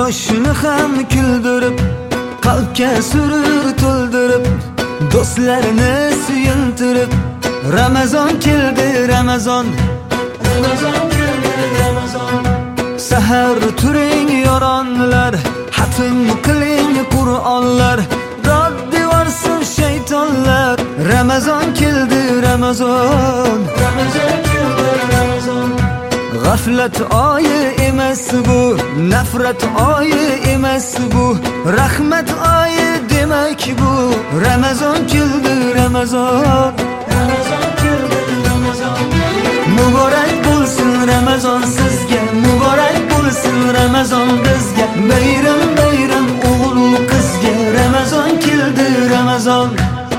yoshni ham kuldirib, qalbga surur to'ldirib, do'stlarni suyuntirib, Ramazon keldi, Ramazon, Ramazon keldi, Ramazon. Sahar turing yoronlar, hatm qiling Qur'onlar, doddi varsin shaytonlar. Ramazon keldi, Ramazon, Ramazon keldi, Ramazon. G'aflat oyi emas bu, nafrat oyi emas bu, rahmat oyi demak bu. Ramazon keldi, Ramazon, Ramazon keldi, Ramazon. Muborak bo'lsin Ramazon sizga, muborak bo'lsin Ramazon bizga. Bayram bayram o'g'il qizga, Ramazon keldi, Ramazon.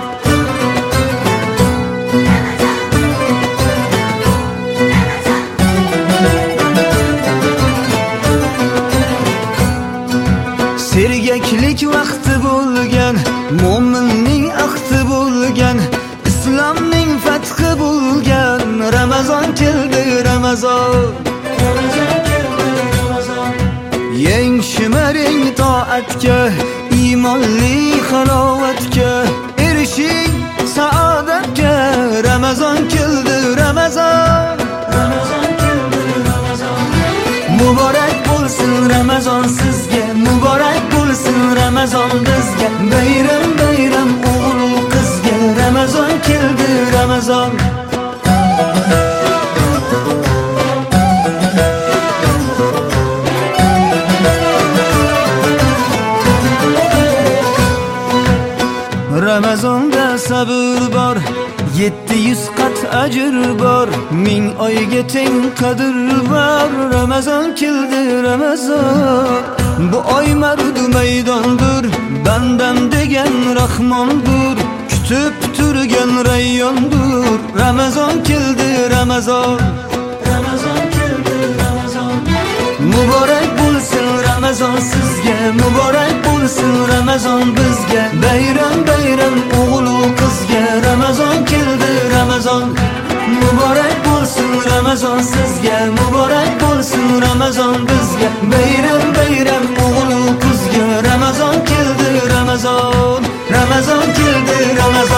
Sergaklik vaqti bo'lgan, mo'minning ahdi bo'lgan, islomning fathi bo'lgan. Ramazon keldi, Ramazon, Ramazon keldi, Ramazon. Yeng shimaring toatga, iymonli halovatga, erishing saodatga. Ramazon keldi, Ramazon, Ramazon keldi, Ramazon. Muborak bo'lsin Ramazon sizga, muborak bo'lsin Ramazon bizga. Bayram bayram o'g'il qizga, Ramazon keldi, Ramazon. Ramazonda sabr bor, 700 qat ajr bor, 1000 oyga teng qadr bor. Ramazon keldi, Ramazon. Bu oy mardu maydondir, bandam degan Rahmondir, kutib turgan rayyondir. Ramazon keldi, Ramazon, Ramazon keldi, Ramazon. Muborak bo'lsin Ramazon sizga, muborak bo'lsin Ramazon bizga. Bayram bayram o'g'il qizga, Ramazon keldi, Ramazon. Muborak bo'lsin Ramazon sizga, muborak bo'lsin Ramazon bizga. Bayram bayram o'g'il qizga, Ramazon keldi, Ramazon, Ramazon keldi, Ramazon.